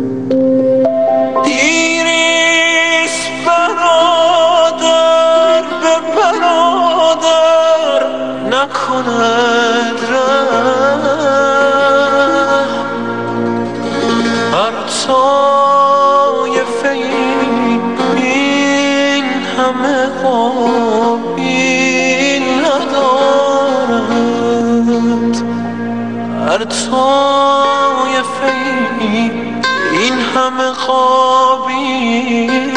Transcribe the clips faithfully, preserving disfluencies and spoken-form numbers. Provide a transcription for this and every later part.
دیریست برادر به برادر نکند رحم، هر طایفه این همه قابیل ندارد، هر طایفه این همه قابیل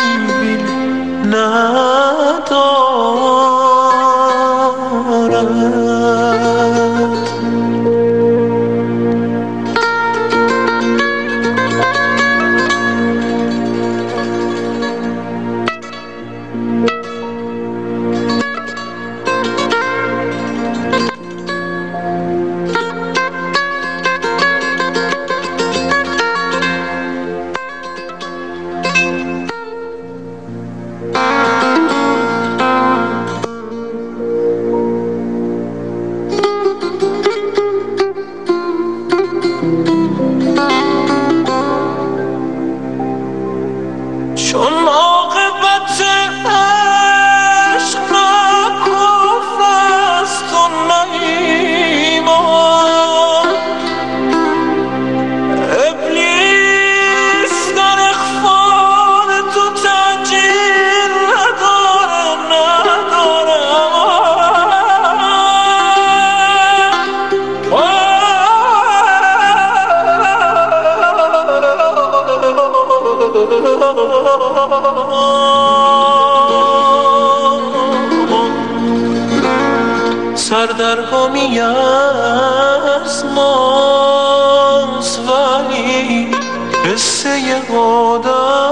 ندارد. چون عاقبت عشق نه کفر است و نه ایمان، ابلیس در اخفال تو تأجیل نداره نداره سردرگمی از ماست ولی قصه آدم